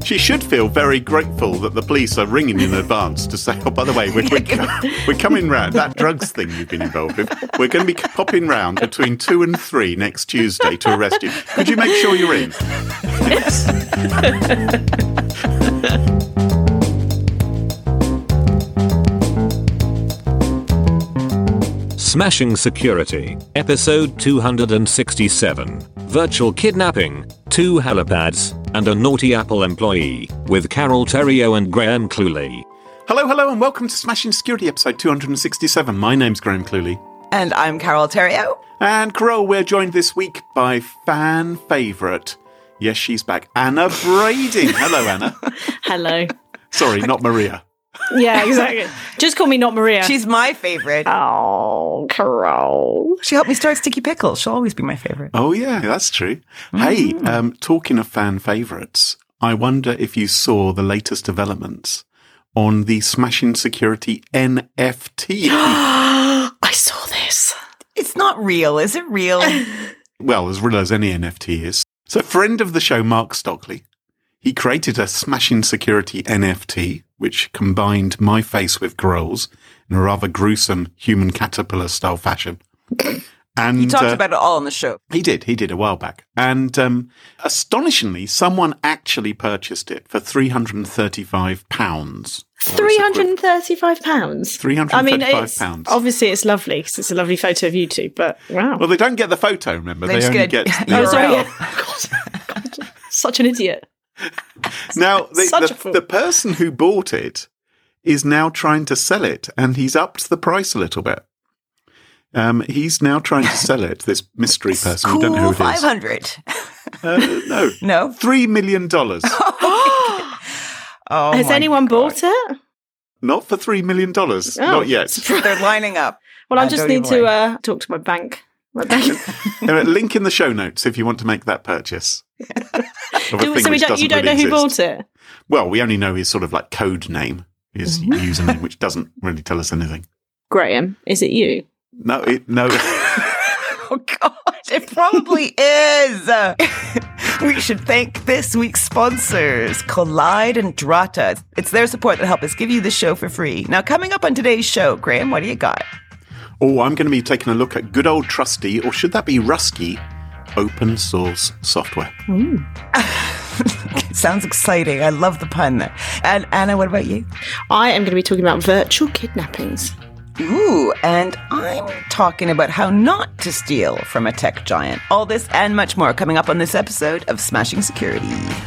She should feel very grateful that the police are ringing in advance to say, oh, by the way, we're coming round. That drugs thing you've been involved with, we're going to be popping round between 2 and 3 next Tuesday to arrest you. Could you make sure you're in? Smashing Security, episode 267. Virtual kidnapping, 2 helipads, and a naughty Apple employee, with Carol Theriault and Graham Cluley. Hello, and welcome to Smashing Security, episode 267. My name's Graham Cluley. And I'm Carol Theriault. And Carol, we're joined this week by fan favourite. Yes, she's back. Anna Brading. Hello, Anna. Hello. Sorry, not Maria. Yeah, exactly. Just call me not Maria. She's my favorite. Oh, Carol. She helped me start Sticky Pickles. She'll always be my favorite. Oh, yeah, that's true. Hey, talking of fan favourites, I wonder if you saw the latest developments on the Smashing Security NFT. I saw this. It's not real. Is it real? Well, as real as any NFT is. So, friend of the show, Mark Stockley, he created a Smashing Security NFT, which combined my face with Carol's in a rather gruesome human caterpillar style fashion. And He talked about it all on the show. He did a while back. And astonishingly, someone actually purchased it for £335. £335? £335. I mean, obviously it's lovely because it's a lovely photo of you two, but wow. Well, they don't get the photo, remember? They only just get... get... Oh, sorry. God, such an idiot. Now, Such a fool. the person who bought it is now trying to sell it, and he's upped the price a little bit. He's now trying to sell it, this mystery person. Cool, we don't know who it is. 500. No. No? $3 million. Oh, Has anyone bought it? Not for $3 million. Not yet. They're lining up. Well, I just need to talk to my bank. Link in the show notes if you want to make that purchase. You don't know who bought it? Well, we only know his sort of like code name, his username, which doesn't really tell us anything. Graham, is it you? No. Oh, God, it probably is. We should thank this week's sponsors, Collide and Drata. It's their support that help us give you the show for free. Now, coming up on today's show, Graham, what do you got? Oh, I'm going to be taking a look at good old trusty, or should that be rusky, open source software. Sounds exciting. I love the pun there. And Anna, what about you? I am going to be talking about virtual kidnappings. Ooh, and I'm talking about how not to steal from a tech giant. All this and much more coming up on this episode of Smashing Security.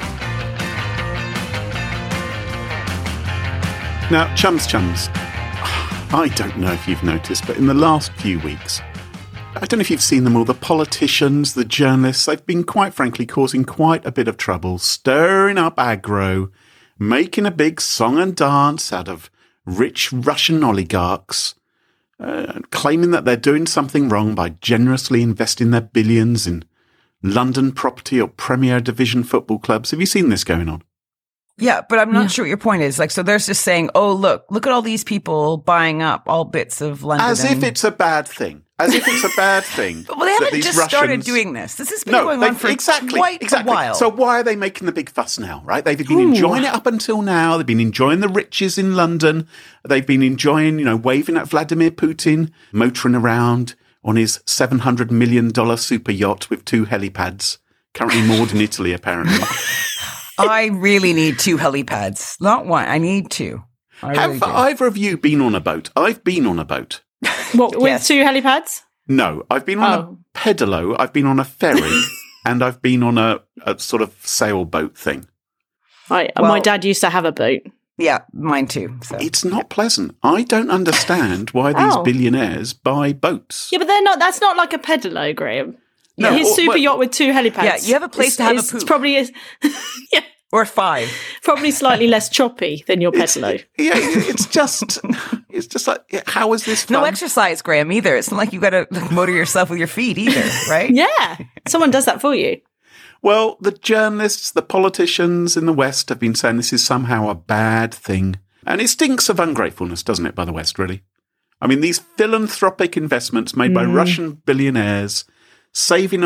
Now, chums, I don't know if you've noticed, but in the last few weeks, I don't know if you've seen them all, the politicians, the journalists, they've been quite frankly causing quite a bit of trouble, stirring up aggro, making a big song and dance out of rich Russian oligarchs, claiming that they're doing something wrong by generously investing their billions in London property or Premier Division football clubs. Have you seen this going on? Yeah, but I'm not sure what your point is. Like, so they're just saying, oh, look at all these people buying up all bits of London. As if it's a bad thing. Well, they haven't just started doing this. This has been going on for quite a while. So why are they making the big fuss now, right? They've been enjoying it up until now. They've been enjoying the riches in London. They've been enjoying, waving at Vladimir Putin, motoring around on his $700 million super yacht with 2 helipads, currently moored in Italy, apparently. I really need 2 helipads. Not one. I need 2. Have either of you been on a boat? I've been on a boat. What, with 2 helipads? No, I've been on a pedalo, I've been on a ferry, and I've been on a sort of sailboat thing. My dad used to have a boat. Yeah, mine too. So. It's not pleasant. I don't understand why these billionaires buy boats. Yeah, but they're not. That's not like a pedalo, Graham. No, his super yacht with 2 helipads. Yeah, you have a place to have a poop. It's probably yeah. Or 5. Probably slightly less choppy than your pedalo. It's just like, how is this fun? No exercise, Graham, either. It's not like you got to motor yourself with your feet either, right? Yeah, someone does that for you. Well, the journalists, the politicians in the West have been saying this is somehow a bad thing. And it stinks of ungratefulness, doesn't it, by the West, really? I mean, these philanthropic investments made by Russian billionaires, saving our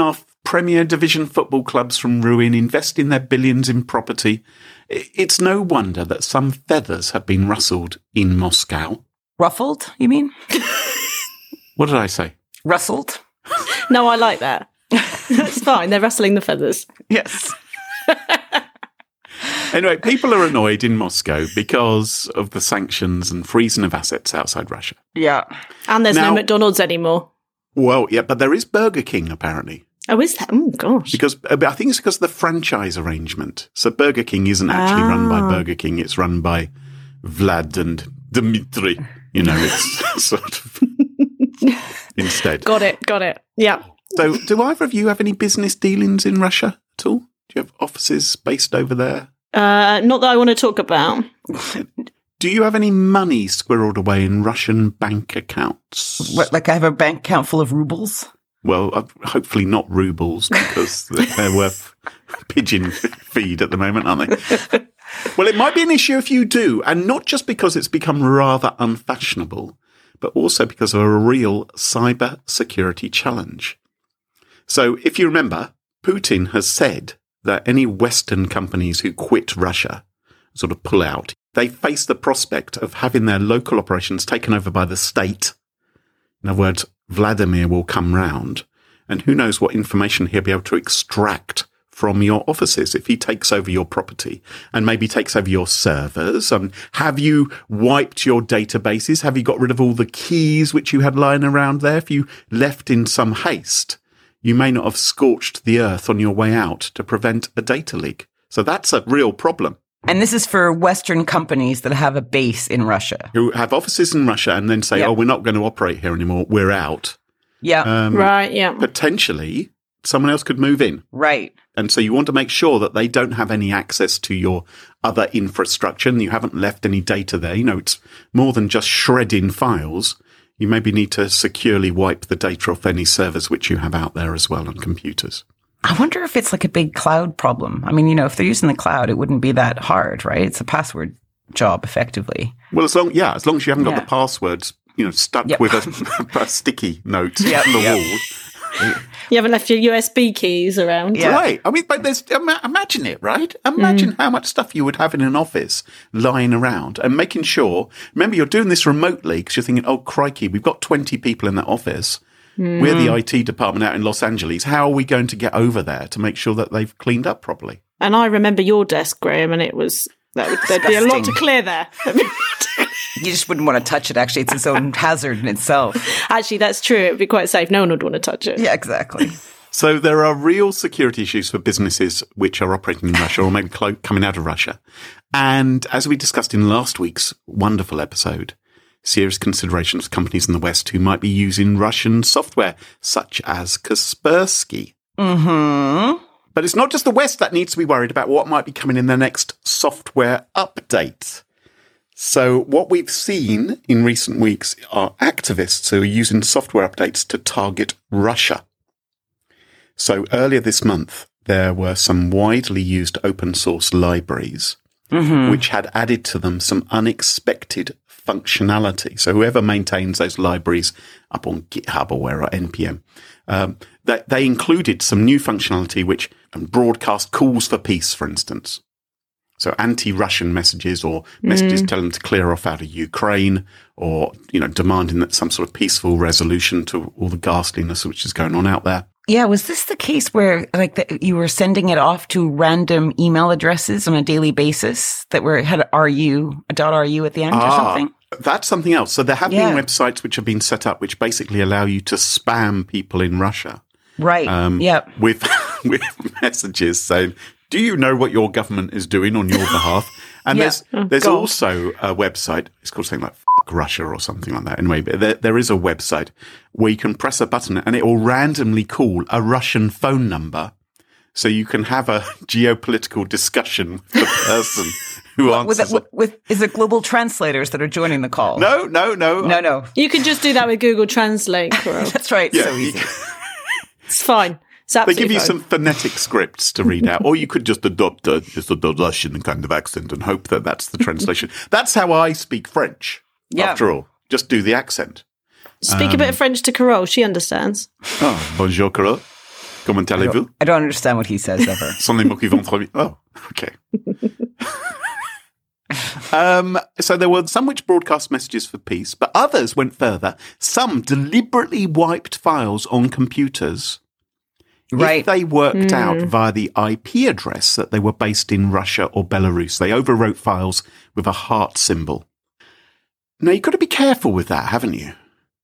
Premier Division football clubs from ruin, investing their billions in property. It's no wonder that some feathers have been rustled in Moscow. Ruffled, you mean? What did I say? Rustled? No, I like that. That's fine. They're rustling the feathers. Yes. Anyway, people are annoyed in Moscow because of the sanctions and freezing of assets outside Russia. Yeah. And there's Now- no McDonald's anymore. Well, yeah, but there is Burger King, apparently. Oh, is that? Oh, gosh. Because I think it's because of the franchise arrangement. So Burger King isn't actually run by Burger King. It's run by Vlad and Dmitry. You know, it's sort of instead. Got it. Yeah. So do either of you have any business dealings in Russia at all? Do you have offices based over there? Not that I want to talk about. Do you have any money squirreled away in Russian bank accounts? What, like I have a bank account full of rubles? Well, hopefully not rubles, because they're worth pigeon feed at the moment, aren't they? Well, it might be an issue if you do, and not just because it's become rather unfashionable, but also because of a real cyber security challenge. So, if you remember, Putin has said that any Western companies who quit Russia, sort of pull out, they face the prospect of having their local operations taken over by the state. In other words, Vladimir will come round, and who knows what information he'll be able to extract from your offices if he takes over your property and maybe takes over your servers. Have you wiped your databases? Have you got rid of all the keys which you had lying around there? If you left in some haste, you may not have scorched the earth on your way out to prevent a data leak. So that's a real problem. And this is for Western companies that have a base in Russia. Who have offices in Russia and then say, Yep. oh, we're not going to operate here anymore. We're out. Yeah. Right, yeah. Potentially, someone else could move in. Right. And so you want to make sure that they don't have any access to your other infrastructure and you haven't left any data there. You know, it's more than just shredding files. You maybe need to securely wipe the data off any servers which you have out there as well on computers. I wonder if it's like a big cloud problem. I mean, you know, if they're using the cloud, it wouldn't be that hard, right? It's a password job, effectively. Well, as long as you haven't got Yeah. the passwords, stuck Yep. with a sticky note Yep, on the yep. wall. You haven't left your USB keys around. Yeah. Right. I mean, but imagine it, right? Imagine how much stuff you would have in an office lying around and making sure, remember, you're doing this remotely because you're thinking, oh, crikey, we've got 20 people in that office. We're the IT department out in Los Angeles. How are we going to get over there to make sure that they've cleaned up properly? And I remember your desk, Graham, and it was, there'd be a lot to clear there. You just wouldn't want to touch it, actually. It's its own hazard in itself. Actually, that's true. It would be quite safe. No one would want to touch it. Yeah, exactly. So there are real security issues for businesses which are operating in Russia or maybe coming out of Russia. And as we discussed in last week's wonderful episode, serious considerations for companies in the West who might be using Russian software, such as Kaspersky. Mm-hmm. But it's not just the West that needs to be worried about what might be coming in their next software update. So what we've seen in recent weeks are activists who are using software updates to target Russia. So earlier this month, there were some widely used open source libraries which had added to them some unexpected functionality. So whoever maintains those libraries up on GitHub or where, or NPM, they included some new functionality which broadcast calls for peace, for instance. So anti-Russian messages or messages telling them to clear off out of Ukraine or, demanding that some sort of peaceful resolution to all the ghastliness which is going on out there. Yeah, was this the case where you were sending it off to random email addresses on a daily basis that had a .ru at the end or something? That's something else. So there have Yeah. been websites which have been set up which basically allow you to spam people in Russia. Right. Yeah. With messages saying, do you know what your government is doing on your behalf? And Yeah. there's God. also a website, it's called something like F*** Russia or something like that. Anyway, but there is a website where you can press a button and it will randomly call a Russian phone number. So you can have a geopolitical discussion with the person who answers it. Is it global translators that are joining the call? No. No. You can just do that with Google Translate, Carol. That's right. Yeah, So you easy. It's fine. It's They absolutely give you fine. some phonetic scripts to read out, or you could just adopt just a Russian kind of accent and hope that that's the translation. That's how I speak French, Yeah. after all. Just do the accent. Speak a bit of French to Carol. She understands. Oh, bonjour, Carole. Comment allez-vous? I don't understand what he says ever. Sont les mots qui vont trop vite. Oh, okay. So there were some which broadcast messages for peace, but others went further. Some deliberately wiped files on computers if they worked out via the IP address that they were based in Russia or Belarus. They overwrote files with a heart symbol. Now, you've got to be careful with that, haven't you?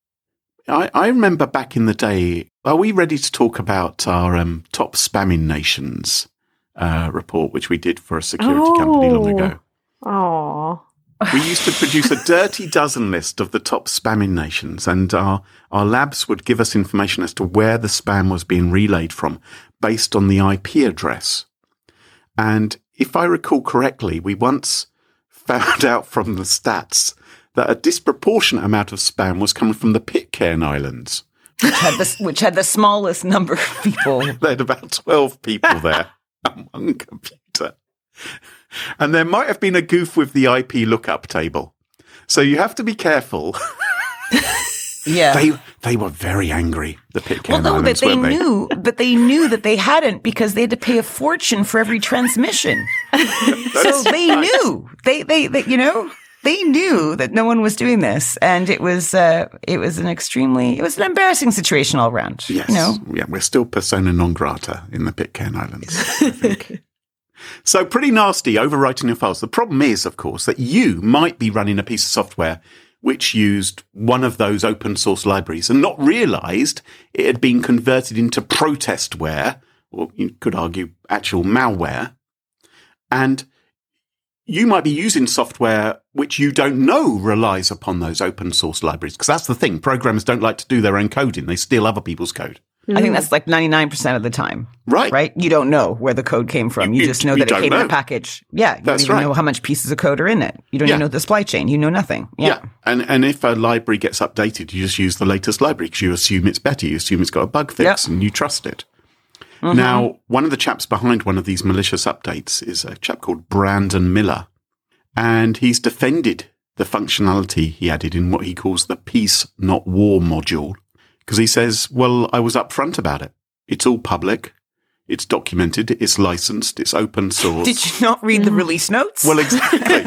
I remember back in the day, are we ready to talk about our top spamming nations report, which we did for a security company long ago? Oh. We used to produce a dirty dozen list of the top spamming nations, and our labs would give us information as to where the spam was being relayed from based on the IP address. And if I recall correctly, we once found out from the stats that a disproportionate amount of spam was coming from the Pitcairn Islands. Which had the smallest number of people. They had about 12 people there on one computer. And there might have been a goof with the IP lookup table. So you have to be careful. Yeah. They were very angry, the Pitcairn Islands, but they weren't they? but they knew that they hadn't because they had to pay a fortune for every transmission. So they knew. They they knew that no one was doing this, and it was an embarrassing situation all around. Yes. Yeah, we're still persona non grata in the Pitcairn Islands, I think. So pretty nasty overwriting your files. The problem is, of course, that you might be running a piece of software which used one of those open source libraries and not realized it had been converted into protestware, or you could argue actual malware. And you might be using software which you don't know relies upon those open source libraries. Because that's the thing. Programmers don't like to do their own coding. They steal other people's code. I think that's like 99% of the time. Right. Right? You don't know where the code came from. You just know that it came in a package. Yeah. You don't even know how much pieces of code are in it. You don't even know the supply chain. You know nothing. Yeah. And if a library gets updated, you just use the latest library because you assume it's better. You assume it's got a bug fix and you trust it. Mm-hmm. Now, one of the chaps behind one of these malicious updates is a chap called Brandon Miller. And he's defended the functionality he added in what he calls the Peace Not War module. Because he says, well, I was upfront about it. It's all public. It's documented. It's licensed. It's open source. Did you not read the release notes? Well, exactly.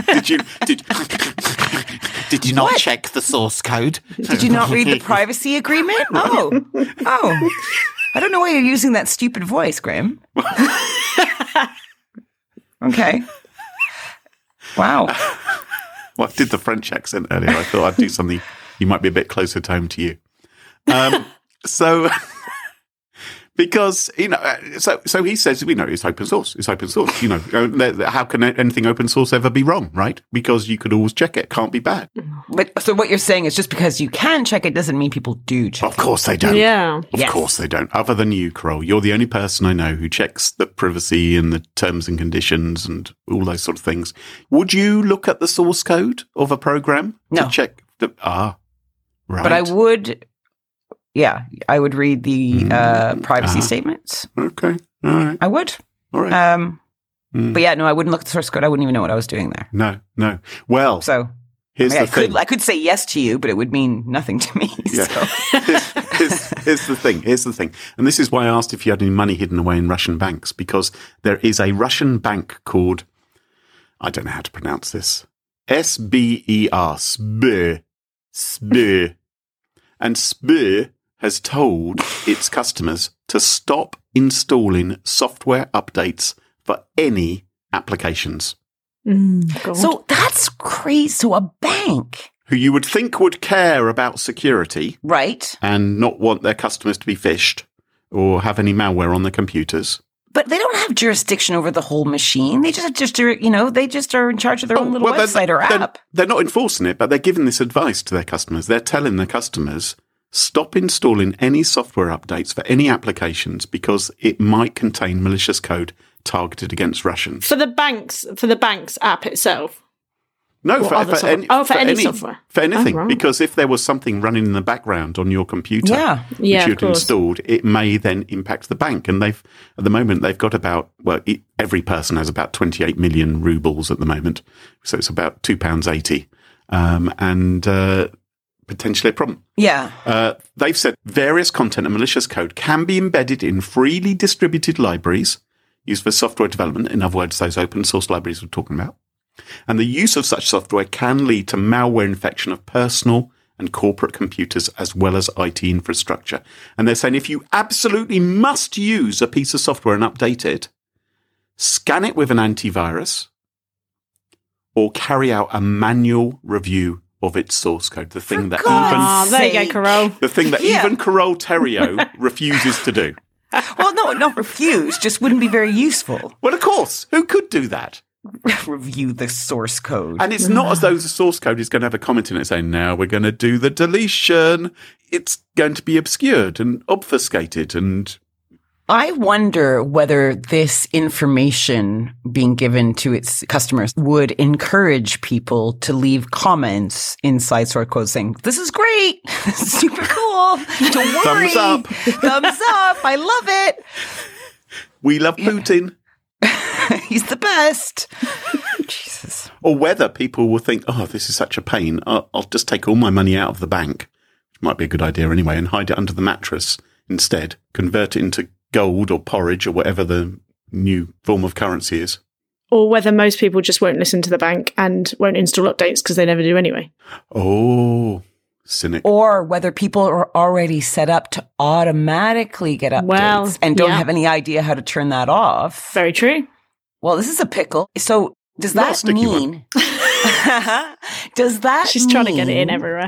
Did you not check the source code? Did you not read the privacy agreement? Oh. I don't know why you're using that stupid voice, Graham. Okay. Wow. Well, I did the French accent earlier. I thought I'd do something you might be a bit closer to home to you. So, because, so he says, it's open source. It's open source. How can anything open source ever be wrong, right? Because you could always check it. Can't be bad. But so what you're saying is just because you can check it doesn't mean people do check it. Of course they don't. Yeah. Of course they don't. Other than you, Carol. You're the only person I know who checks the privacy and the terms and conditions and all those sort of things. Would you look at the source code of a program to check right. But I would... Yeah, I would read the privacy statements. Okay, all right. I would. All right. But yeah, no, I wouldn't look at the source code. I wouldn't even know what I was doing there. No. Well, so here's the thing. I could say yes to you, but it would mean nothing to me. Yeah. So. Here's the thing. And this is why I asked if you had any money hidden away in Russian banks, because there is a Russian bank called, I don't know how to pronounce this, SBER, Sber. And Sber has told its customers to stop installing software updates for any applications. So that's crazy. So a bank, who you would think would care about security, right, and not want their customers to be phished or have any malware on their computers. But they don't have jurisdiction over the whole machine. They just are, they just are in charge of their own little website or app. They're not enforcing it, but they're giving this advice to their customers. They're telling their customers, stop installing any software updates for any applications because it might contain malicious code targeted against Russians. For the bank's app itself? No, for any software. For anything. Because if there was something running in the background on your computer which you'd installed, it may then impact the bank. And at the moment, they've got about, every person has about 28 million rubles at the moment. So it's about £2.80. potentially a problem. Yeah. They've said various content and malicious code can be embedded in freely distributed libraries used for software development. In other words, those open source libraries we're talking about. And the use of such software can lead to malware infection of personal and corporate computers as well as IT infrastructure. And they're saying if you absolutely must use a piece of software and update it, scan it with an antivirus or carry out a manual review of its source code. The thing that there you go, Carol. The thing that even Carol Theriault refuses to do. Well, no, not refuse, just wouldn't be very useful. Well, of course. Who could do that? Review the source code. And it's not as though the source code is going to have a comment in it saying, now we're going to do the deletion. It's going to be obscured and obfuscated. And I wonder whether this information being given to its customers would encourage people to leave comments inside source code saying, this is great. This is super cool. Don't worry. Thumbs up. Thumbs up. I love it. We love Putin. He's the best. Jesus. Or whether people will think, oh, this is such a pain. I'll just take all my money out of the bank, which might be a good idea anyway, and hide it under the mattress instead. Convert it into gold or porridge or whatever the new form of currency is. Or whether most people just won't listen to the bank and won't install updates because they never do anyway. Oh, cynic. Or whether people are already set up to automatically get updates and don't have any idea how to turn that off. Very true. Well, this is a pickle. So does that mean... does that She's trying to get it in everywhere.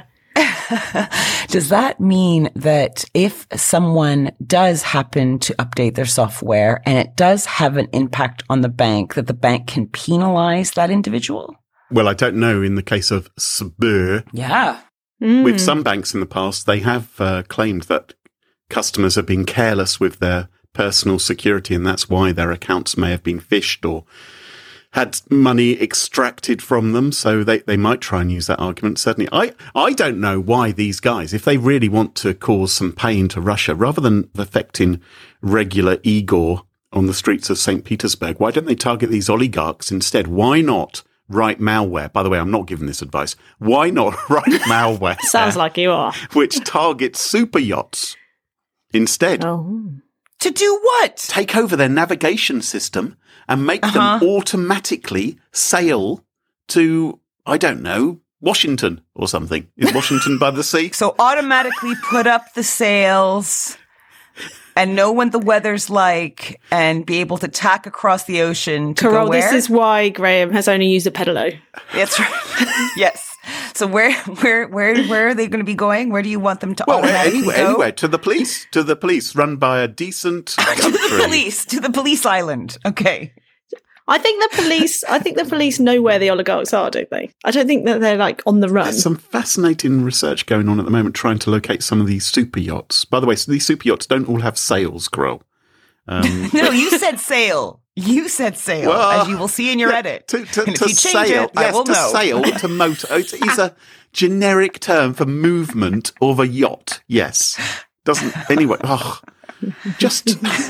Does that mean that if someone does happen to update their software and it does have an impact on the bank, that the bank can penalize that individual? Well, I don't know in the case of Sber. Yeah. With some banks in the past, they have claimed that customers have been careless with their personal security, and that's why their accounts may have been phished or had money extracted from them. So they might try and use that argument. Certainly, I don't know why these guys, if they really want to cause some pain to Russia, rather than affecting regular Igor on the streets of St. Petersburg, why don't they target these oligarchs instead? Why not write malware? By the way, I'm not giving this advice. Why not write malware? Sounds like you are. Which targets super yachts instead. Oh. To do what? Take over their navigation system and make them automatically sail to, I don't know, Washington or something. Is Washington by the sea? So automatically put up the sails and know when the weather's like and be able to tack across the ocean to Carol, go where? this is why Graham has only used a pedalo. That's right. Yes. So where are they going to be going? Where do you want them to automatically go? Anywhere, to the police, run by a decent country. To the police island. Okay. I think the police know where the oligarchs are, don't they? I don't think that they're like on the run. There's some fascinating research going on at the moment trying to locate some of these super yachts. By the way, so these super yachts don't all have sails, Carol. No, you said sail. You said sail, as you will see in your edit. To sail, I will know. Sail, to motor. It is a generic term for movement of a yacht. Yes. Doesn't, anyway. Just. He gets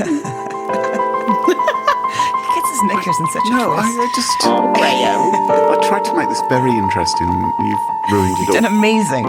his knickers in such a twist. I tried to make this very interesting. You've ruined it all. You've done amazing.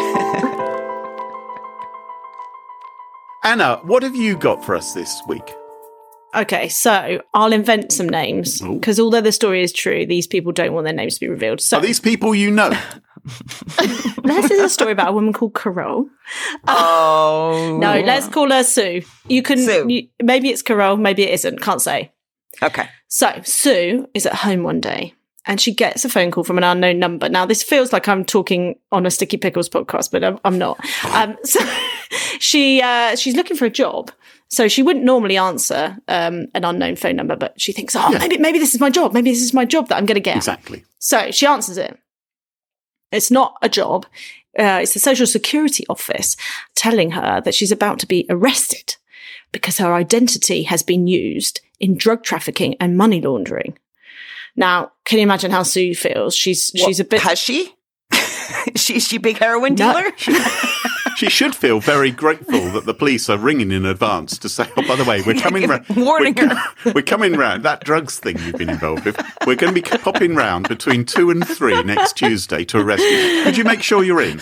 Anna, what have you got for us this week? Okay, so I'll invent some names because although the story is true, these people don't want their names to be revealed. So are these people you know? This is a story about a woman called Carol. Oh. No, let's call her Sue. You can, maybe it's Carol, maybe it isn't, can't say. Okay. So Sue is at home one day and she gets a phone call from an unknown number. Now, this feels like I'm talking on a Sticky Pickles podcast, but I'm not. So she's looking for a job. So she wouldn't normally answer an unknown phone number, but she thinks, maybe this is my job. Maybe this is my job that I'm going to get. Exactly. So she answers it. It's not a job. It's the Social Security office telling her that she's about to be arrested because her identity has been used in drug trafficking and money laundering. Now, can you imagine how Sue feels? She's a bit... Has she? She's a big heroin dealer? She should feel very grateful that the police are ringing in advance to say, oh, by the way, we're coming round. Warning her. We're coming round. That drugs thing you've been involved with, we're going to be popping round between 2 and 3 next Tuesday to arrest you. Could you make sure you're in?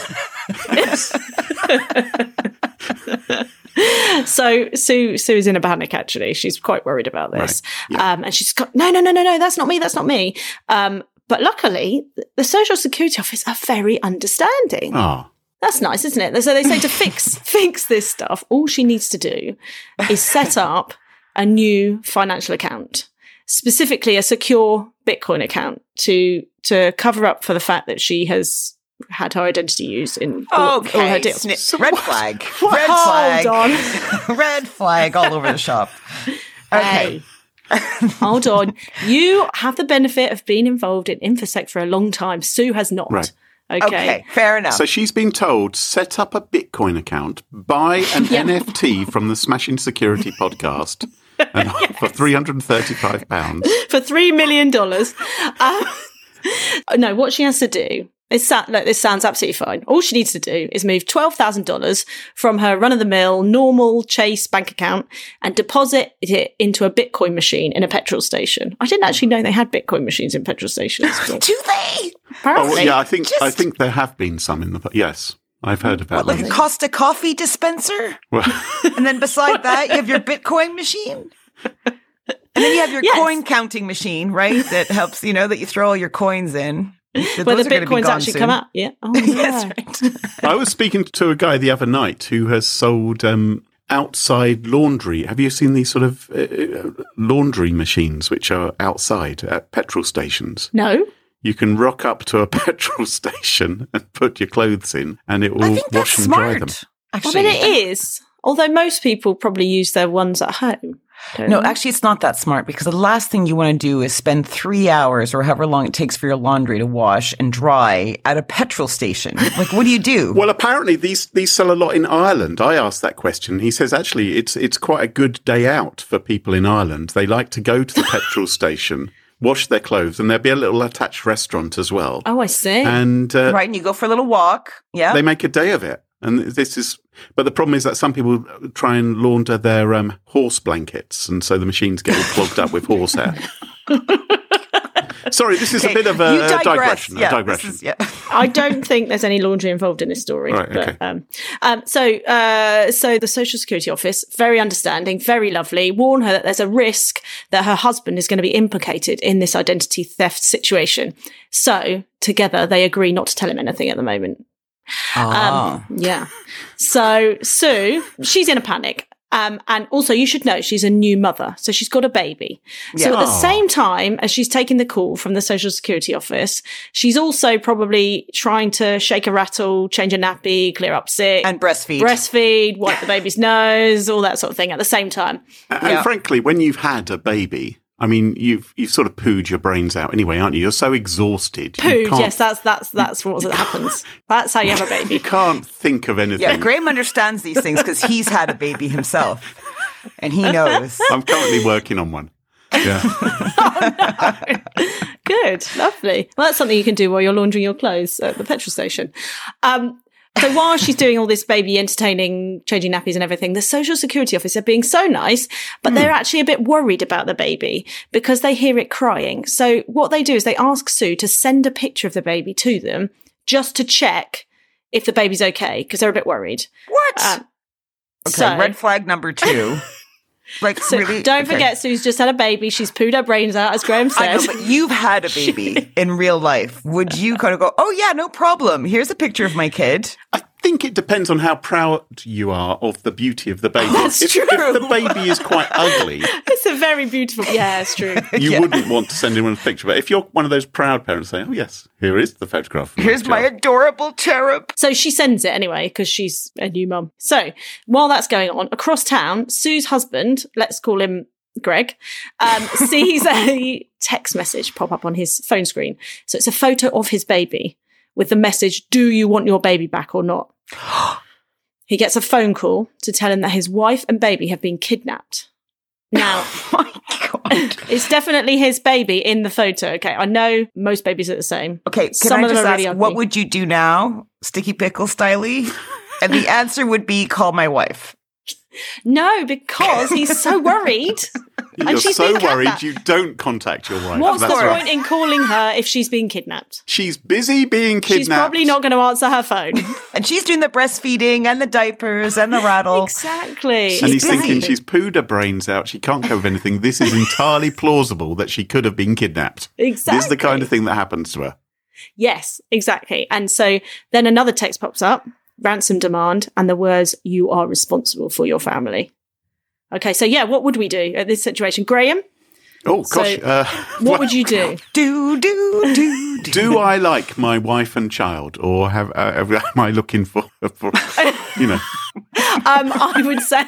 So Sue is in a panic, actually. She's quite worried about this. Right. Yeah. And she's got, no, that's not me. But luckily, the Social Security Office are very understanding. Oh. That's nice, isn't it? So they say to fix this stuff, all she needs to do is set up a new financial account, specifically a secure Bitcoin account to cover up for the fact that she has had her identity used in all her deals. Red flag. Red flag. Hold on. Red flag all over the shop. Okay. Hold on. You have the benefit of being involved in InfoSec for a long time. Sue has not. Right. Okay, fair enough. So she's been told, set up a Bitcoin account, buy an NFT from the Smashing Security podcast and for £335. For $3 million. No, what she has to do, this sounds absolutely fine. All she needs to do is move $12,000 from her run-of-the-mill normal Chase bank account and deposit it into a Bitcoin machine in a petrol station. I didn't actually know they had Bitcoin machines in petrol stations. Do they? Apparently. Oh, yeah, I think there have been some in the yes. I've heard about like a Costa coffee dispenser? Well. And then beside that, you have your Bitcoin machine? And then you have your coin counting machine, right? That helps, that you throw all your coins in. Where the Bitcoins actually come out. Yeah. Oh, that's right. I was speaking to a guy the other night who has sold outside laundry. Have you seen these sort of laundry machines which are outside at petrol stations? No. You can rock up to a petrol station and put your clothes in and it will wash and dry them. Actually, I mean, it is. Although most people probably use their ones at home. No, actually, it's not that smart because the last thing you want to do is spend 3 hours or however long it takes for your laundry to wash and dry at a petrol station. Like, what do you do? Well, apparently these sell a lot in Ireland. I asked that question. He says, actually, it's quite a good day out for people in Ireland. They like to go to the petrol station, wash their clothes, and there'll be a little attached restaurant as well. Oh, I see. And right, and you go for a little walk. Yeah. They make a day of it. And but the problem is that some people try and launder their horse blankets, and so the machines get all clogged up with horsehair. Sorry, this is a bit of a digression. Yeah, a digression. I don't think there's any laundry involved in this story. Right, okay. But, so the Social Security Office, very understanding, very lovely, warn her that there's a risk that her husband is going to be implicated in this identity theft situation. So together they agree not to tell him anything at the moment. Yeah. So Sue, she's in a panic. And also, you should know she's a new mother, so she's got a baby. Yeah. So at the same time as she's taking the call from the Social Security Office, she's also probably trying to shake a rattle, change a nappy, clear up sick. And breastfeed, wipe the baby's nose, all that sort of thing at the same time. And frankly, when you've had a baby, I mean, you've sort of pooed your brains out anyway, aren't you? You're so exhausted. Pooed, yes, that's what happens. That's how you have a baby. You can't think of anything. Yeah, Graham understands these things because he's had a baby himself, and he knows. I'm currently working on one. Yeah. Oh, no. Good, lovely. Well, that's something you can do while you're laundering your clothes at the petrol station. So while she's doing all this baby entertaining, changing nappies and everything, the Social Security Office are being so nice, but they're actually a bit worried about the baby because they hear it crying. So what they do is they ask Sue to send a picture of the baby to them just to check if the baby's okay because they're a bit worried. What? Okay, red flag number 2. Like, so really? Don't forget, Sue's just had a baby. She's pooed her brains out, as Graham said. I know, but you've had a baby in real life. Would you kind of go, oh, yeah, no problem. Here's a picture of my kid. I think it depends on how proud you are of the beauty of the baby. That's true. If the baby is quite ugly. It's a very beautiful. Yeah, it's true. You wouldn't want to send anyone a picture. But if you're one of those proud parents saying, oh, yes, here is the photograph. Here's my adorable cherub. So she sends it anyway because she's a new mum. So while that's going on, across town, Sue's husband, let's call him Greg, sees a text message pop up on his phone screen. So it's a photo of his baby with the message, do you want your baby back or not? He gets a phone call to tell him that his wife and baby have been kidnapped. Now, oh my God. It's definitely his baby in the photo. Okay, I know most babies are the same. Okay, can I just ask, what would you do now? Sticky pickle styley? And the answer would be call my wife. No, because he's so worried. You're so worried you don't contact your wife. What's the point in calling her if she's being kidnapped? She's busy being kidnapped. She's probably not going to answer her phone. And she's doing the breastfeeding and the diapers and the rattle. Exactly. And he's thinking she's pooed her brains out. She can't cope with anything. This is entirely plausible that she could have been kidnapped. Exactly. This is the kind of thing that happens to her. Yes, exactly. And so then another text pops up. Ransom demand, and the words, "You are responsible for your family." Okay, so yeah, what would we do at this situation? Graham? Oh, gosh. So, what would you do? Do I like my wife and child, or am I looking for you know? I would say,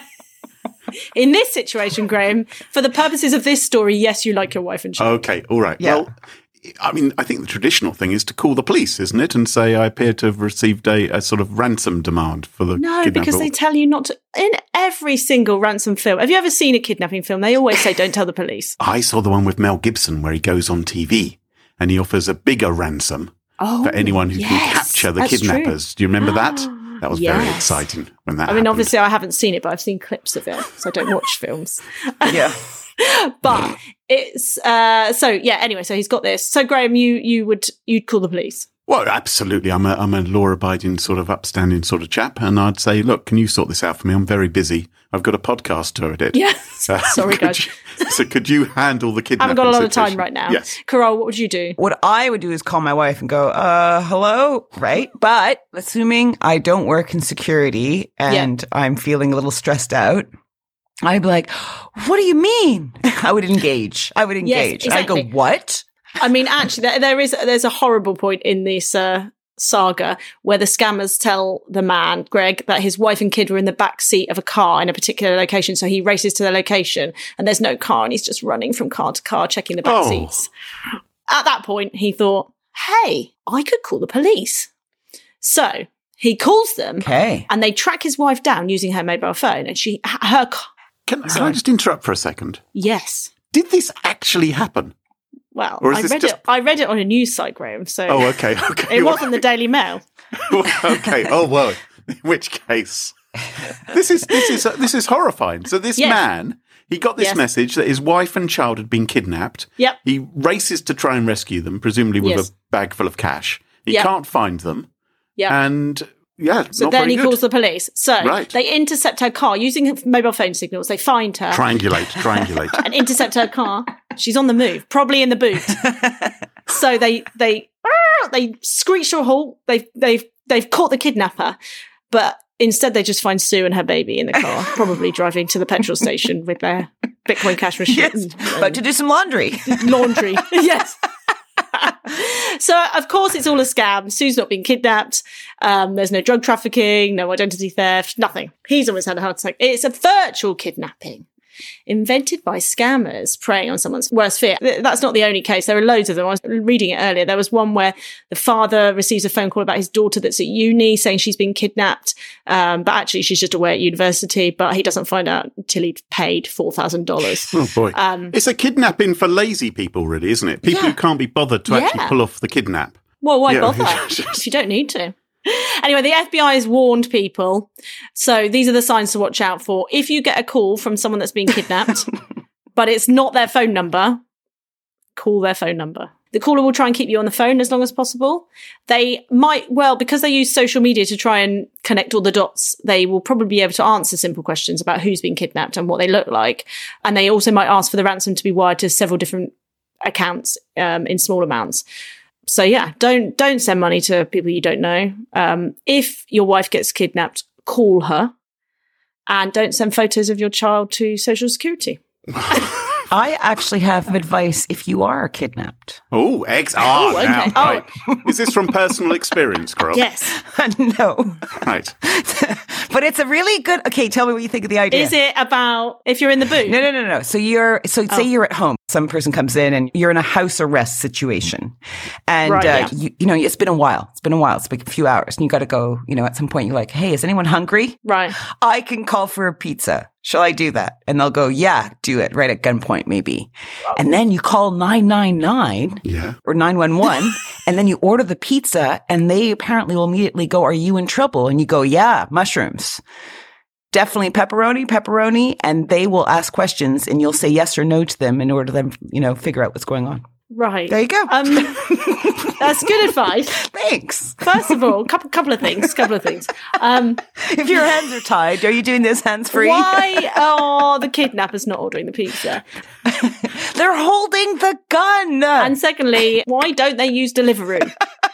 in this situation, Graham, for the purposes of this story, yes, you like your wife and child. Okay, all right. Yeah. Well, I mean, I think the traditional thing is to call the police, isn't it? And say, I appear to have received a sort of ransom demand for the No, kidnapper. because they tell you not to. In every single ransom film, have you ever seen a kidnapping film? They always say, don't tell the police. I saw the one with Mel Gibson where he goes on TV and he offers a bigger ransom for anyone who can capture the kidnappers. True. Do you remember that? That was very exciting when that happened. Obviously I haven't seen it, but I've seen clips of it, so I don't watch films. Yeah. But it's anyway, so he's got this. So Graham, you'd call the police. Well, absolutely. I'm a law-abiding sort of upstanding sort of chap, and I'd say, look, can you sort this out for me? I'm very busy. I've got a podcast to edit. Yeah. Sorry, guys. Could you handle the kidnapping? I haven't got a lot situation? of time right now. Yes. Carol, what would you do? What I would do is call my wife and go, hello, right? But assuming I don't work in security and I'm feeling a little stressed out, I'd be like, what do you mean? I would engage. Yes, exactly. I'd go, what? I mean, actually, there's a horrible point in this saga where the scammers tell the man, Greg, that his wife and kid were in the back seat of a car in a particular location. So he races to the location and there's no car and he's just running from car to car, checking the back seats. At that point, he thought, hey, I could call the police. So he calls them and they track his wife down using her mobile phone and Can I just interrupt for a second? Yes. Did this actually happen? Well, I read it on a news site, Graham. So okay. It wasn't the Daily Mail. Okay. Oh well. In which case, this is horrifying. So this man, he got this message that his wife and child had been kidnapped. Yep. He races to try and rescue them, presumably with a bag full of cash. He can't find them. Yeah. And so then he calls the police. So they intercept her car using mobile phone signals. They find her. Triangulate. And intercept her car. She's on the move, probably in the boot. So they screech to a halt. They've caught the kidnapper, but instead they just find Sue and her baby in the car, probably driving to the petrol station with their Bitcoin cash machine. Yes, but to do some laundry. Yes. So, of course, it's all a scam. Sue's not being kidnapped. There's no drug trafficking, no identity theft, nothing. He's almost had a heart attack. It's a virtual kidnapping invented by scammers preying on someone's worst fear. That's not the only case. There are loads of them. I was reading it earlier. There was one where the father receives a phone call about his daughter that's at uni saying she's been kidnapped, but actually she's just away at university, but he doesn't find out until he'd paid $4,000. Oh, boy. It's a kidnapping for lazy people, really, isn't it? People who can't be bothered to actually pull off the kidnap. Well, why bother if you don't need to? Anyway, the FBI has warned people. So these are the signs to watch out for. If you get a call from someone that's been kidnapped, but it's not their phone number, call their phone number. The caller will try and keep you on the phone as long as possible. They might, because they use social media to try and connect all the dots, they will probably be able to answer simple questions about who's been kidnapped and what they look like. And they also might ask for the ransom to be wired to several different accounts in small amounts. So don't send money to people you don't know. If your wife gets kidnapped, call her, and don't send photos of your child to Social Security. I actually have advice if you are kidnapped. Oh, okay. Right. Is this from personal experience, Carol? Yes. No. Right. But it's a really good... Okay, tell me what you think of the idea. Is it about if you're in the booth? No. So say you're at home. Some person comes in and you're in a house arrest situation. And, it's been a while. It's like a few hours. And you got to go, at some point you're like, hey, is anyone hungry? Right. I can call for a pizza. Shall I do that? And they'll go, yeah, do it right at gunpoint, maybe. And then you call 999 or 911 And then you order the pizza and they apparently will immediately go, are you in trouble? And you go, yeah, mushrooms. Definitely pepperoni. And they will ask questions and you'll say yes or no to them in order to them, figure out what's going on. Right. There you go. That's good advice. Thanks. First of all, couple of things. If your hands are tied, are you doing this hands-free? Why are the kidnappers not ordering the pizza? They're holding the gun. And secondly, why don't they use Deliveroo?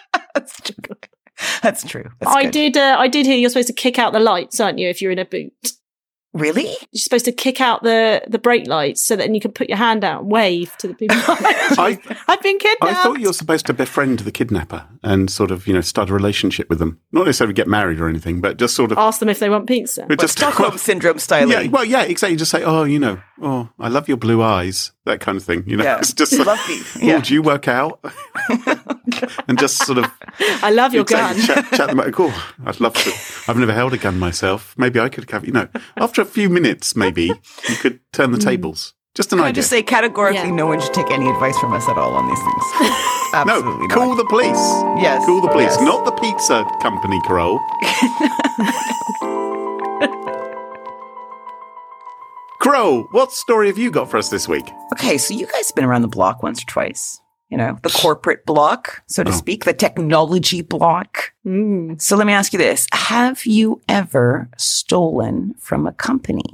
That's true. I did hear you're supposed to kick out the lights, aren't you, if you're in a boot? Really? You're supposed to kick out the brake lights so that then you can put your hand out and wave to the people. I've been kidnapped. I thought you were supposed to befriend the kidnapper and sort of, start a relationship with them. Not necessarily get married or anything, but just sort of... ask them if they want pizza. Stockholm Syndrome style. Yeah, exactly. Just say, I love your blue eyes, that kind of thing. Yeah. It's just lovely. Yeah. Do you work out? And just sort of... I love your gun. Chat them out. Cool. I'd love to. I've never held a gun myself. Maybe I could have, after a few minutes, maybe you could turn the tables. Just an idea. I just say categorically no one should take any advice from us at all on these things. Absolutely no, call the police. Yes. Call the police, yes. not the pizza company, Carole. Carole, what story have you got for us this week? Okay, so you guys have been around the block once or twice. The corporate block, so to speak, the technology block. So let me ask you this. Have you ever stolen from a company?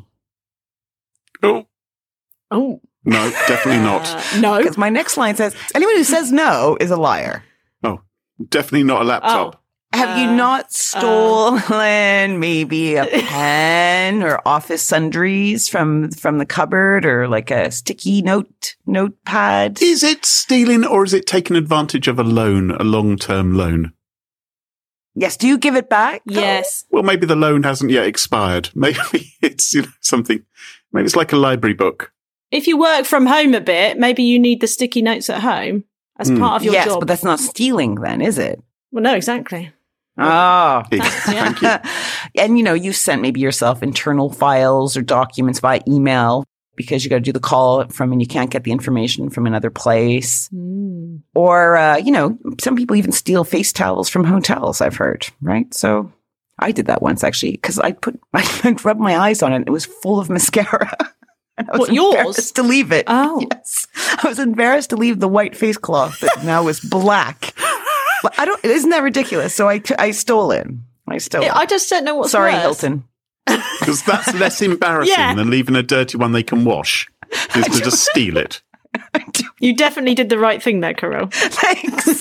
Oh. No, definitely not. No. Because my next line says, anyone who says no is a liar. Oh, definitely not a laptop. Oh. Have you not stolen maybe a pen or office sundries from the cupboard or like a sticky notepad? Is it stealing or is it taking advantage of a long-term loan? Yes. Do you give it back? Yes. Well, maybe the loan hasn't yet expired. Maybe it's something. Maybe it's like a library book. If you work from home a bit, maybe you need the sticky notes at home as part of your job. Yes, but that's not stealing then, is it? Well, no, exactly. Oh, thank you. And you sent maybe yourself internal files or documents via email because you got to do the call from and you can't get the information from another place. Or, some people even steal face towels from hotels, I've heard, right? So I did that once actually because I rubbed my eyes on it. It was full of mascara. And I was embarrassed to leave it. Oh. Yes. I was embarrassed to leave the white face cloth that now was black. Isn't that ridiculous? So I stole it. I just don't know what's Sorry, worse. Hilton. Because that's less embarrassing than leaving a dirty one they can wash, is to just steal it. You definitely did the right thing there, Carole. Thanks.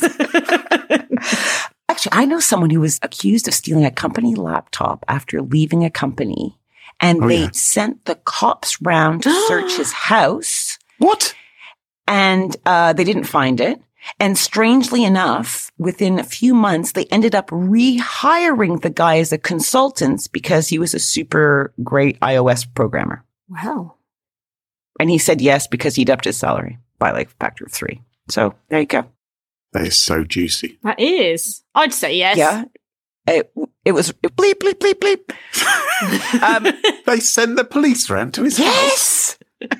Actually, I know someone who was accused of stealing a company laptop after leaving a company, and they sent the cops round to search his house. What? And they didn't find it. And strangely enough, within a few months, they ended up rehiring the guy as a consultant because he was a super great iOS programmer. Wow. And he said yes because he'd upped his salary by like a factor of 3. So there you go. That is so juicy. That is. I'd say yes. Yeah. It was bleep, bleep, bleep, bleep. They send the police round to his house. Yes.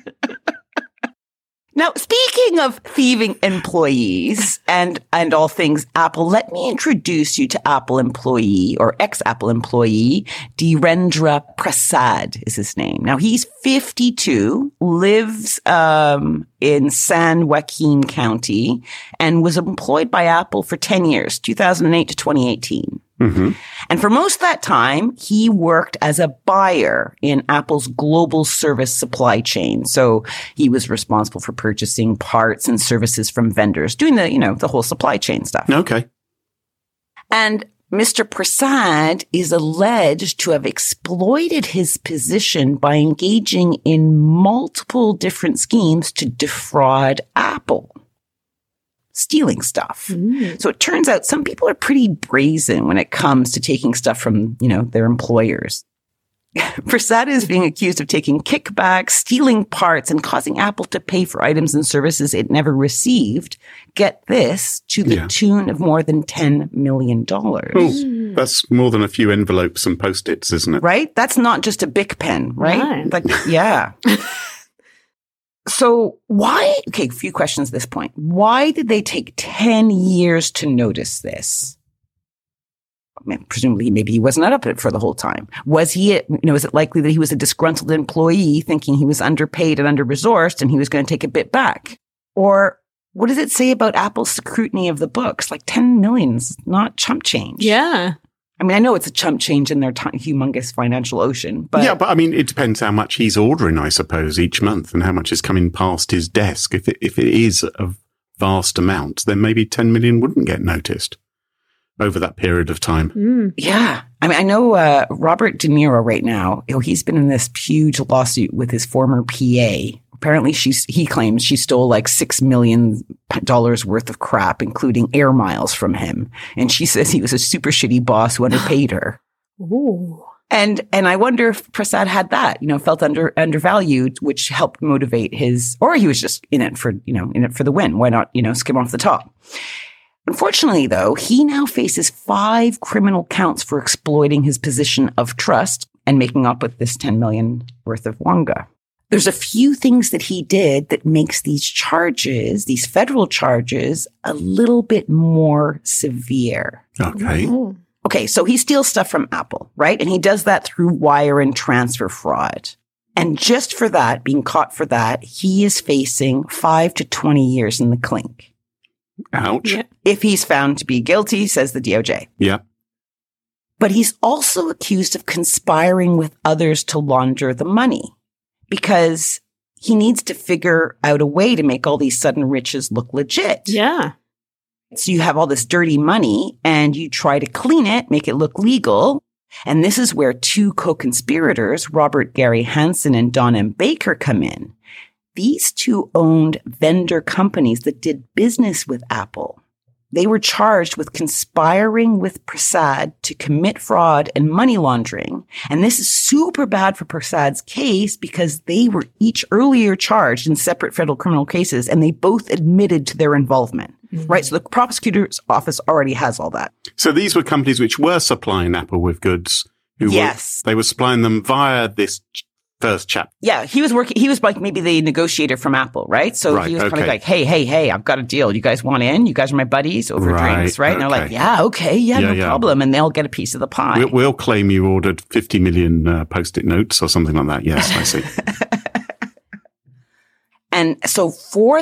Now, speaking of thieving employees and all things Apple, let me introduce you to Apple employee or ex-Apple employee, Dhirendra Prasad is his name. Now, he's 52, lives in San Joaquin County, and was employed by Apple for 10 years, 2008 to 2018. Mm-hmm. And for most of that time, he worked as a buyer in Apple's global service supply chain. So he was responsible for purchasing parts and services from vendors, doing the whole supply chain stuff. Okay. And Mr. Prasad is alleged to have exploited his position by engaging in multiple different schemes to defraud Apple. Stealing stuff. So it turns out some people are pretty brazen when it comes to taking stuff from, their employers. Prasad is being accused of taking kickbacks, stealing parts, and causing Apple to pay for items and services it never received. Get this, to the tune of more than $10 million. Oh, that's more than a few envelopes and Post-its, isn't it? Right? That's not just a Bic pen, right? No. Yeah. So why, a few questions at this point. Why did they take 10 years to notice this? I mean, presumably, maybe he wasn't up it for the whole time. Was he, is it likely that he was a disgruntled employee thinking he was underpaid and under-resourced and he was going to take a bit back? Or what does it say about Apple's scrutiny of the books? Like 10 million's not chump change. Yeah. I mean, I know it's a chump change in their humongous financial ocean, but... Yeah, but I mean, it depends how much he's ordering, I suppose, each month and how much is coming past his desk. If it is a vast amount, then maybe 10 million wouldn't get noticed over that period of time. Mm. Yeah. I mean, I know Robert De Niro right now, he's been in this huge lawsuit with his former PA. Apparently, he claims she stole like $6 million worth of crap, including air miles from him. And she says he was a super shitty boss who underpaid her. Ooh. And I wonder if Prasad had that, felt undervalued, which helped motivate or he was just in it for the win. Why not, skim off the top? Unfortunately, though, he now faces 5 criminal counts for exploiting his position of trust and making up with this 10 million worth of Wonga. There's a few things that he did that makes these charges, these federal charges, a little bit more severe. Okay. Mm-hmm. Okay, so he steals stuff from Apple, right? And he does that through wire and transfer fraud. And just for that, being caught for that, he is facing 5 to 20 years in the clink. Ouch. Yeah. If he's found to be guilty, says the DOJ. Yeah. But he's also accused of conspiring with others to launder the money because he needs to figure out a way to make all these sudden riches look legit. Yeah. So you have all this dirty money and you try to clean it, make it look legal. And this is where 2 co-conspirators, Robert Gary Hansen and Don M. Baker, come in. These 2 owned vendor companies that did business with Apple. They were charged with conspiring with Prasad to commit fraud and money laundering. And this is super bad for Prasad's case because they were each earlier charged in separate federal criminal cases and they both admitted to their involvement. Mm-hmm. Right? So the prosecutor's office already has all that. So these were companies which were supplying Apple with goods. They were supplying them via this first chap. Yeah, he was like maybe the negotiator from Apple, right? So he was kind of like, hey, I've got a deal. You guys want in? You guys are my buddies over drinks, right? And they're like, no problem. And they'll get a piece of the pie. We'll claim you ordered 50 million Post-it notes or something like that. Yes, I see. And so for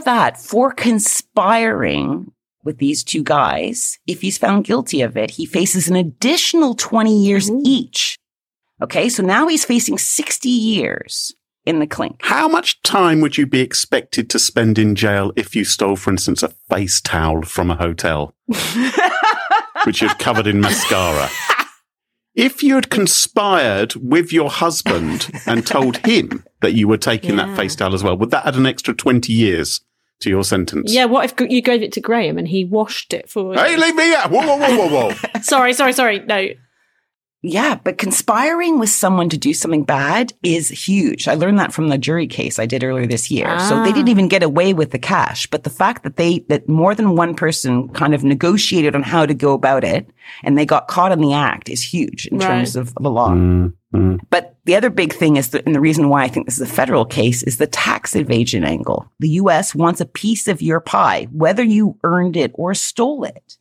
conspiring with these 2 guys, if he's found guilty of it, he faces an additional 20 years each. Okay, so now he's facing 60 years in the clink. How much time would you be expected to spend in jail if you stole, for instance, a face towel from a hotel, which you'd covered in mascara? If you had conspired with your husband and told him that you were taking that face towel as well, would that add an extra 20 years to your sentence? Yeah, what if you gave it to Graham and he washed it for you? Hey, leave me out! Whoa. Sorry, no. Yeah, but conspiring with someone to do something bad is huge. I learned that from the jury case I did earlier this year. So they didn't even get away with the cash. But the fact that that more than one person kind of negotiated on how to go about it and they got caught in the act is huge in terms of the law. Mm-hmm. But the other big thing is and the reason why I think this is a federal case is the tax evasion angle. The U.S. wants a piece of your pie, whether you earned it or stole it.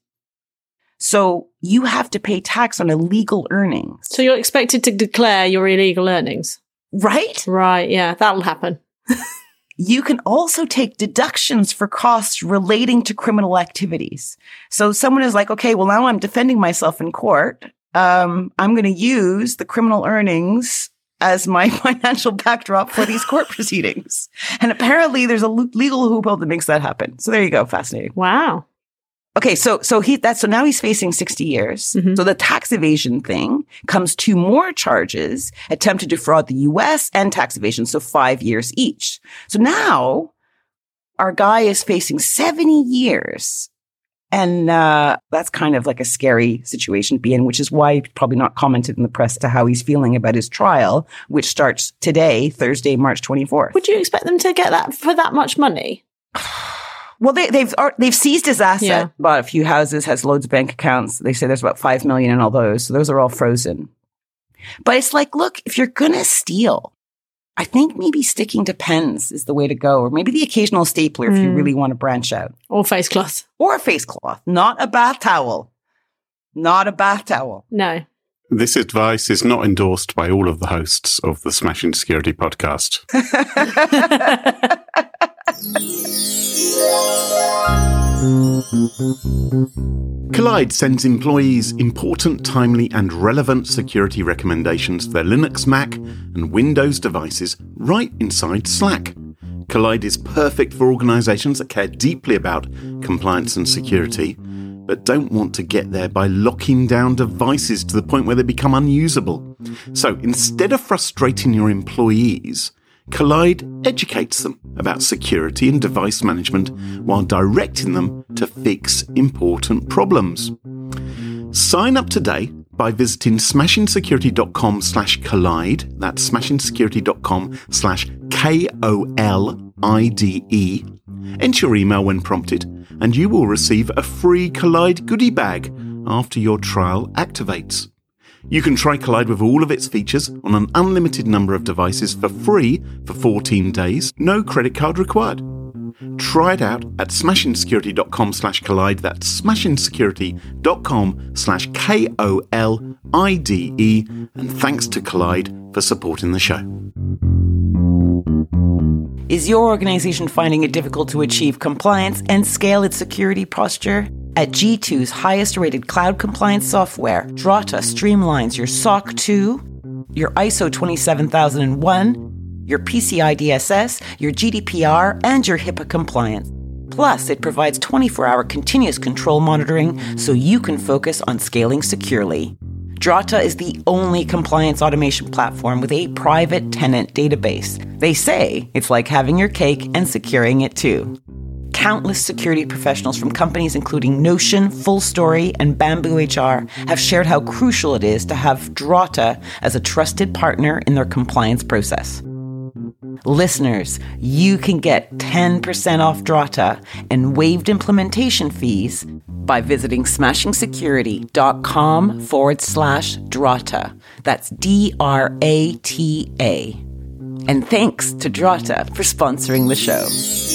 So you have to pay tax on illegal earnings. So you're expected to declare your illegal earnings. Right? Right, yeah, that'll happen. You can also take deductions for costs relating to criminal activities. So someone is like, okay, well, now I'm defending myself in court. I'm going to use the criminal earnings as my financial backdrop for these court proceedings. And apparently there's a legal loophole that makes that happen. So there you go. Fascinating. Wow. Okay, so now he's facing 60 years. Mm-hmm. So the tax evasion thing comes 2 more charges, attempt to defraud the U.S. and tax evasion, so 5 years each. So now our guy is facing 70 years. And that's kind of like a scary situation to be in, which is why he's probably not commented in the press to how he's feeling about his trial, which starts today, Thursday, March 24th. Would you expect them to get that for that much money? Well, they've seized his asset, bought a few houses, has loads of bank accounts. They say there's about 5 million in all those. So those are all frozen. But it's like, look, if you're going to steal, I think maybe sticking to pens is the way to go, or maybe the occasional stapler if you really want to branch out. Or face cloth. Or a face cloth, not a bath towel. Not a bath towel. No. This advice is not endorsed by all of the hosts of the Smashing Security podcast. Kolide sends employees important, timely, and relevant security recommendations for their Linux, Mac, and Windows devices right inside Slack. Kolide is perfect for organizations that care deeply about compliance and security, but don't want to get there by locking down devices to the point where they become unusable. So instead of frustrating your employees, Kolide educates them about security and device management while directing them to fix important problems. Sign up today by visiting smashingsecurity.com/Kolide. That's smashingsecurity.com/KOLIDE. Enter your email when prompted, and you will receive a free Kolide goodie bag after your trial activates. You can try Kolide with all of its features on an unlimited number of devices for free for 14 days, no credit card required. Try it out at smashingsecurity.com/Kolide. That's smashingsecurity.com/KOLIDE. And thanks to Kolide for supporting the show. Is your organization finding it difficult to achieve compliance and scale its security posture? At G2's highest-rated cloud compliance software, Drata streamlines your SOC 2, your ISO 27001, your PCI DSS, your GDPR, and your HIPAA compliance. Plus, it provides 24-hour continuous control monitoring so you can focus on scaling securely. Drata is the only compliance automation platform with a private tenant database. They say it's like having your cake and securing it too. Countless security professionals from companies including Notion, FullStory, and Bamboo HR have shared how crucial it is to have Drata as a trusted partner in their compliance process. Listeners, you can get 10% off Drata and waived implementation fees by visiting smashingsecurity.com/Drata. That's DRATA. And thanks to Drata for sponsoring the show.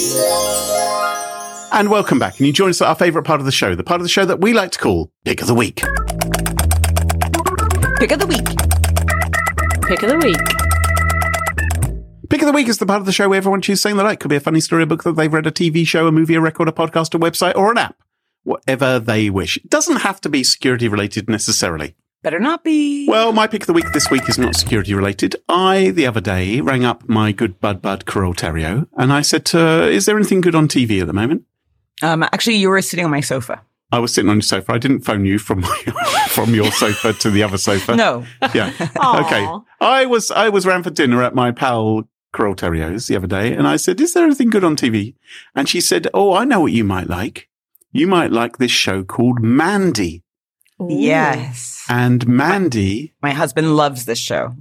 And welcome back. And you join us at our favourite part of the show, the part of the show that we like to call Pick of the Week. Pick of the Week. Pick of the Week. Pick of the Week is the part of the show where everyone chooses something they like. Could be a funny story, a book that they've read, a TV show, a movie, a record, a podcast, a website, or an app. Whatever they wish. It doesn't have to be security related necessarily. Better not be. Well, my pick of the week this week is not security related. I, the other day, rang up my good bud Carole Theriault, and I said to her, is there anything good on TV at the moment? Actually, you were sitting on my sofa. I was sitting on your sofa. I didn't phone you from from your sofa to the other sofa. No. Yeah. Okay. I was round for dinner at my pal Carole Theriault's the other day, and I said, is there anything good on TV? And she said, oh, I know what you might like. You might like this show called Mandy. Ooh. Yes. And Mandy... My husband loves this show.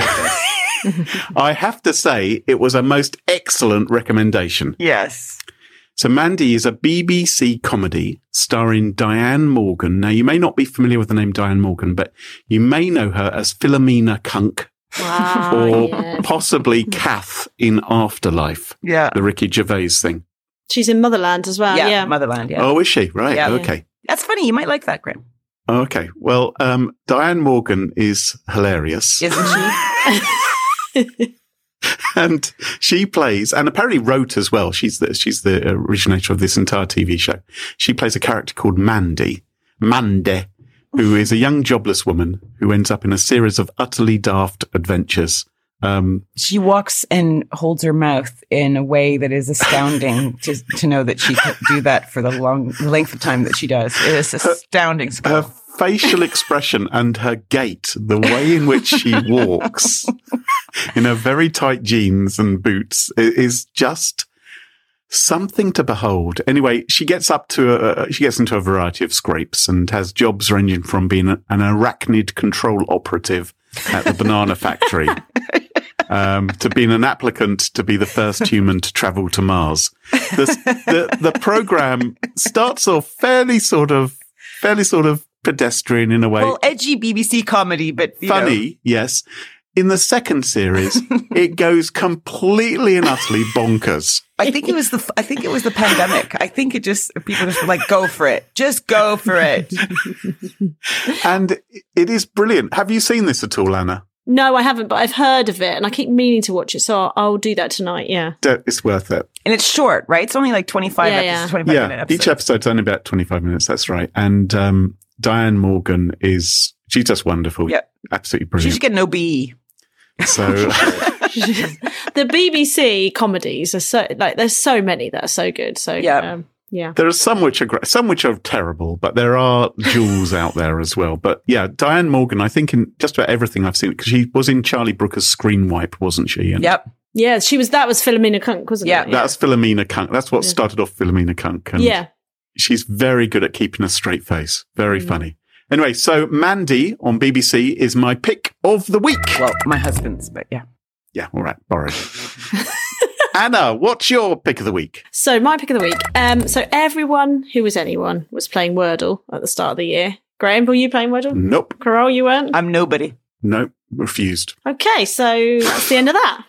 I have to say, it was a most excellent recommendation. Yes. So Mandy is a BBC comedy starring Diane Morgan. Now, you may not be familiar with the name Diane Morgan, but you may know her as Philomena Kunk. Wow, or possibly Kath in Afterlife. Yeah. The Ricky Gervais thing. She's in Motherland as well. Yeah. Motherland, yeah. Oh, is she? Right. Yeah. Okay. That's funny. You might like that, Graham. Okay. Well, Diane Morgan is hilarious. Isn't she? And she plays, and apparently wrote as well. She's the originator of this entire TV show. She plays a character called Mandy, who is a young jobless woman who ends up in a series of utterly daft adventures. She walks and holds her mouth in a way that is astounding to know that she could do that for the length of time that she does. It is astounding. Her facial expression and her gait, the way in which she walks in her very tight jeans and boots is just something to behold. Anyway, she gets into a variety of scrapes and has jobs ranging from being an arachnid control operative at the banana factory to being an applicant to be the first human to travel to Mars. The program starts off fairly sort of pedestrian in a way. Well, edgy BBC comedy, but funny, yes. In the second series, it goes completely and utterly bonkers. I think it was the pandemic. I think people just were like, go for it. Just go for it. And it is brilliant. Have you seen this at all, Anna? No, I haven't, but I've heard of it and I keep meaning to watch it. So I'll do that tonight. Yeah. It's worth it. And it's short, right? It's only like 25 minute episodes. Each episode's only about 25 minutes. That's right. And Diane Morgan she's just wonderful. Yep. Absolutely brilliant. She should get an OBE. So the BBC comedies are so there's so many that are so good. So yeah. There are some which are great, some which are terrible, but there are jewels out there as well. But yeah, Diane Morgan, I think in just about everything I've seen, because she was in Charlie Brooker's Screen Wipe, wasn't she? And yep. Yeah, she was. That was Philomena Kunk, wasn't it? Yeah, that's Philomena Kunk. That's what started off Philomena Kunk. And she's very good at keeping a straight face. Very funny. Anyway, so Mandy on BBC is my pick of the week. Well, my husband's, but yeah. Yeah, all right, borrowed. Anna, what's your pick of the week? So my pick of the week. So everyone who was anyone was playing Wordle at the start of the year. Graham, were you playing Wordle? Nope. Carol, you weren't? I'm nobody. Nope, refused. Okay, so that's the end of that.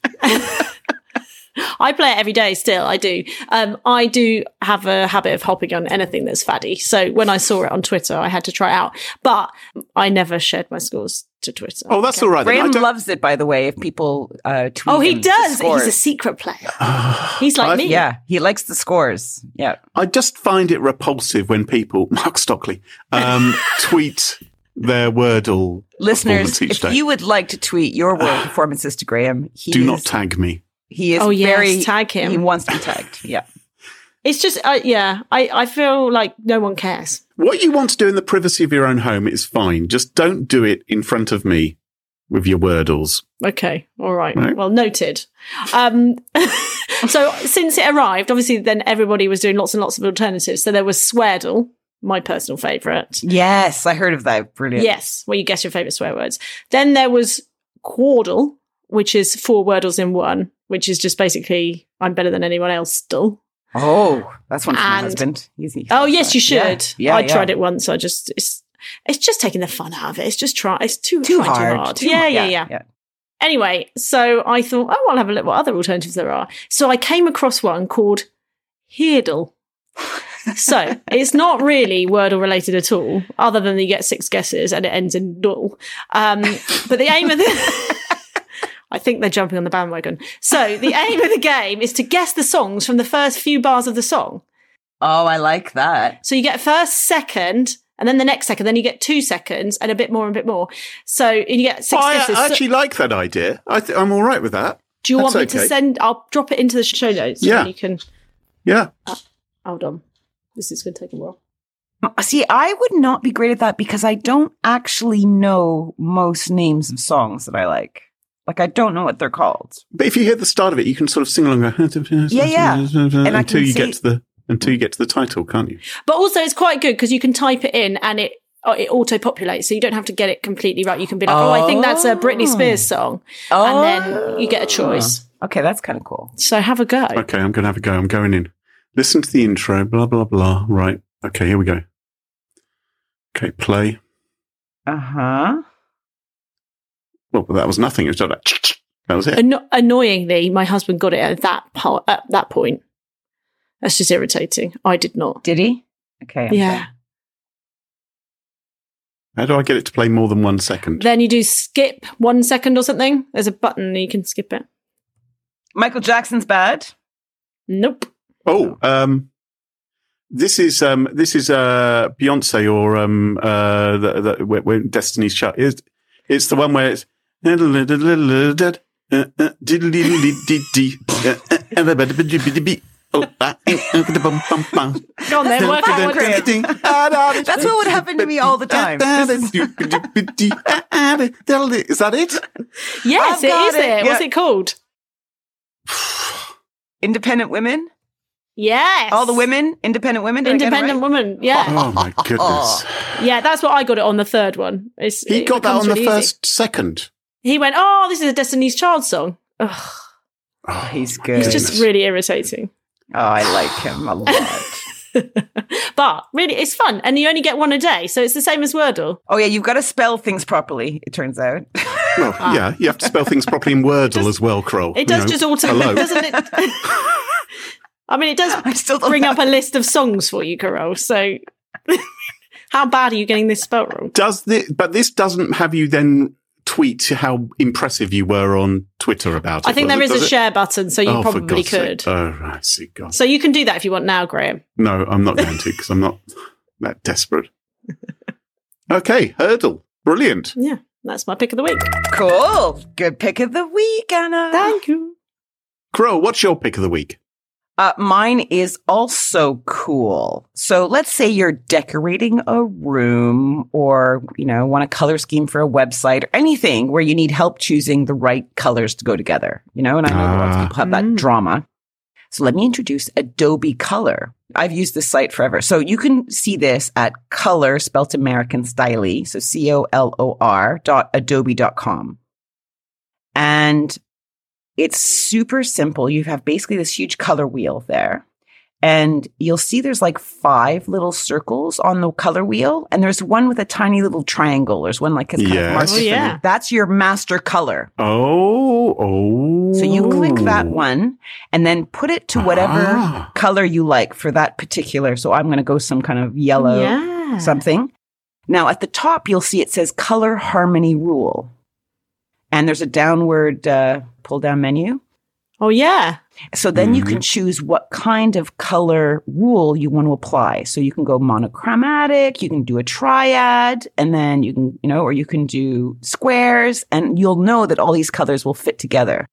I play it every day still, I do. I do have a habit of hopping on anything that's faddy. So when I saw it on Twitter, I had to try it out. But I never shared my scores to Twitter. Oh, that's all right. Graham loves it, by the way, if people tweet Oh, he does. Scores. He's a secret player. He's like me. Yeah, he likes the scores. Yeah. I just find it repulsive when people, Mark Stockley, tweet their Wordle listeners. If you would like to tweet your Wordle performances to Graham, do not tag me. He is tag him. He wants to be tagged. Yeah. It's just, I feel like no one cares. What you want to do in the privacy of your own home is fine. Just don't do it in front of me with your Wordles. Okay. All right. Well, noted. So since it arrived, obviously then everybody was doing lots and lots of alternatives. So there was Sweardle, my personal favourite. Yes, I heard of that. Brilliant. Yes, where you guess your favourite swear words. Then there was Quordle, which is 4 Wordles in one, which is just basically I'm better than anyone else still. Oh, that's one for my husband. Easy. Oh, yes, you should. I tried it once. It's just taking the fun out of it. It's just it's too hard. Yeah. Anyway, so I thought, I'll have a look what other alternatives there are. So I came across one called Heardle. So it's not really Wordle related at all, other than you get 6 guesses and it ends in dull. But the aim of I think they're jumping on the bandwagon. So the aim of the game is to guess the songs from the first few bars of the song. Oh, I like that. So you get first, second, and then the next second, then you get 2 seconds and a bit more and a bit more. So you get 6 guesses. I actually like that idea. I'm all right with that. Do you want me to send? I'll drop it into the show notes. Yeah. So you can. Yeah. Hold on. This is going to take a while. See, I would not be great at that because I don't actually know most names of songs that I like. Like, I don't know what they're called. But if you hear the start of it, you can sort of sing along. Yeah. And until you get to the title, can't you? But also, it's quite good because you can type it in and it auto-populates, so you don't have to get it completely right. You can be like, I think that's a Britney Spears song. And then you get a choice. Okay, that's kind of cool. So have a go. Okay, I'm going to have a go. I'm going in. Listen to the intro, blah, blah, blah. Right. Okay, here we go. Okay, play. Uh-huh. Well, that was nothing. It was just like, that was it. Annoyingly, my husband got it at that point. That's just irritating. I did not. Did he? Okay. Yeah. How do I get it to play more than 1 second? Then you do skip 1 second or something. There's a button and you can skip it. Michael Jackson's Bad? Nope. Oh, this is Beyonce or when Destiny's Child. It's the one where it's Go on then, work out. That's what would happen to me all the time. Is that it? Yes, it is it. Yeah. What's it called? Independent Women? Yes. All the women? Independent Women? Independent Woman, yeah. Oh my goodness. Yeah, that's what I got it on the third one. He got that on the first second. He went, this is a Destiny's Child song. Ugh. Oh, he's good. He's just really irritating. Oh, I like him a lot. But really, it's fun. And you only get one a day. So it's the same as Wordle. Oh, yeah. You've got to spell things properly, it turns out. Well, yeah. You have to spell things properly in Wordle as well, Kroll. It does just automatically, doesn't it? I mean, it does bring up a list of songs for you, Carol. So how bad are you getting this spelt wrong? But this doesn't have you then tweet how impressive you were on Twitter about it. I think there is a share button, so you probably could. Sake. Oh, I see. God. So you can do that if you want now, Graham. No, I'm not going to because I'm not that desperate. Okay, Hurdle. Brilliant. Yeah, that's my pick of the week. Cool. Good pick of the week, Anna. Thank you. Crow, what's your pick of the week? Mine is also cool. So let's say you're decorating a room or, want a color scheme for a website or anything where you need help choosing the right colors to go together, and I know lots of people have that drama. So let me introduce Adobe Color. I've used this site forever. So you can see this at Color, spelt American style, so COLOR.adobe.com. And it's super simple. You have basically this huge color wheel there. And you'll see there's like 5 little circles on the color wheel. And there's one with a tiny little triangle. There's one like it's kind of marked. Yeah. That's your master color. Oh. So you click that one and then put it to whatever color you like for that particular. So I'm going to go some kind of yellow something. Now at the top, you'll see it says Color Harmony Rule. And there's a downward pull down menu. Oh, yeah. So then you can choose what kind of color rule you want to apply. So you can go monochromatic, you can do a triad, and then you can, or you can do squares, and you'll know that all these colors will fit together.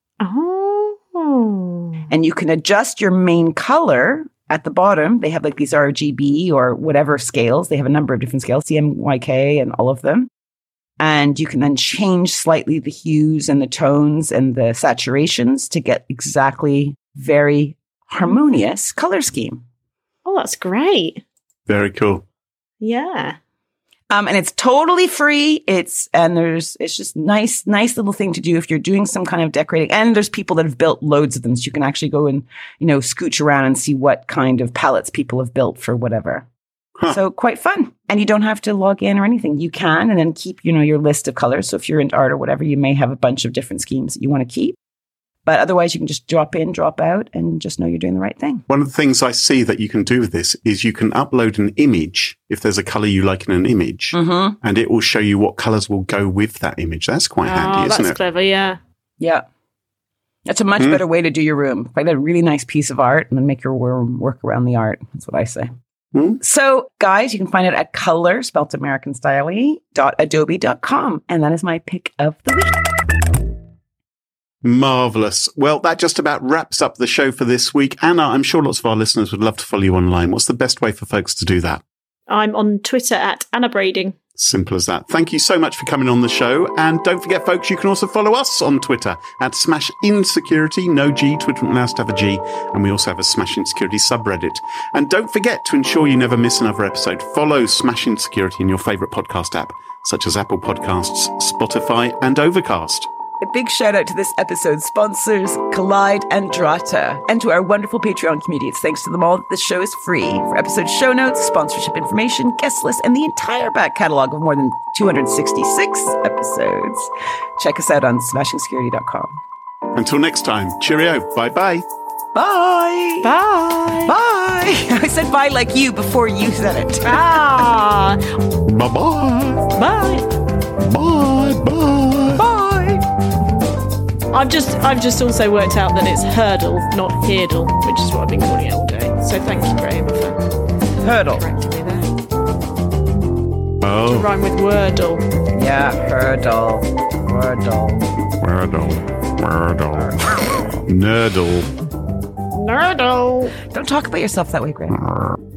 Oh. And you can adjust your main color at the bottom. They have like these RGB or whatever scales. They have a number of different scales, CMYK and all of them. And you can then change slightly the hues and the tones and the saturations to get exactly very harmonious color scheme. Oh, that's great. Very cool. Yeah. And it's totally free. It's just nice little thing to do if you're doing some kind of decorating. And there's people that have built loads of them. So you can actually go and, scooch around and see what kind of palettes people have built for whatever. Huh. So quite fun. And you don't have to log in or anything. You can, and then keep, your list of colors. So if you're into art or whatever, you may have a bunch of different schemes that you want to keep. But otherwise, you can just drop in, drop out, and just know you're doing the right thing. One of the things I see that you can do with this is you can upload an image if there's a color you like in an image, and it will show you what colors will go with that image. That's quite handy, isn't it? That's clever, yeah. Yeah. That's a much better way to do your room. Find a really nice piece of art and then make your room work around the art. That's what I say. So, guys, you can find it at color, spelt American style, .adobe.com. And that is my pick of the week. Marvellous. Well, that just about wraps up the show for this week. Anna, I'm sure lots of our listeners would love to follow you online. What's the best way for folks to do that? I'm on Twitter at Anna Brading. Simple as that. Thank you so much for coming on the show. And don't forget, folks, you can also follow us on Twitter at Smash Insecurity. No G, Twitter won't allow us to have a G. And we also have a Smash Insecurity subreddit. And don't forget, to ensure you never miss another episode, follow Smash Insecurity in your favourite podcast app, such as Apple Podcasts, Spotify, and Overcast. A big shout out to this episode's sponsors, Collide and Drata, and to our wonderful Patreon community. It's thanks to them all that this show is free. For episode show notes, sponsorship information, guest lists, and the entire back catalog of more than 266 episodes, check us out on smashingsecurity.com. Until next time, cheerio. Bye-bye. Bye. Bye. Bye. I said bye like you before you said it. Ah. Bye-bye. Bye. Bye-bye. I've just also worked out that it's hurdle, not heardle, which is what I've been calling it all day. So thank you, Graham, for hurdle correcting me there. Oh. To rhyme with wordle. Yeah, hurdle. Wordle. Nerdle. Nerdle. Don't talk about yourself that way, Graham.